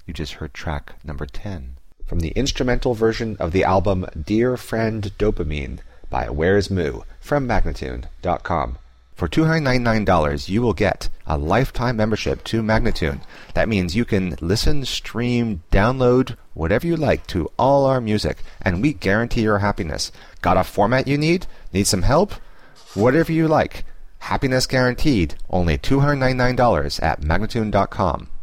You just heard track number 10 from the instrumental version of the album Dear Friend Dopamine by Where's Moo from Magnatune.com. For $299, you will get a lifetime membership to Magnatune. That means you can listen, stream, download, whatever you like to all our music, and we guarantee your happiness. Got a format you need? Need some help? Whatever you like. Happiness guaranteed. Only $299 at Magnatune.com.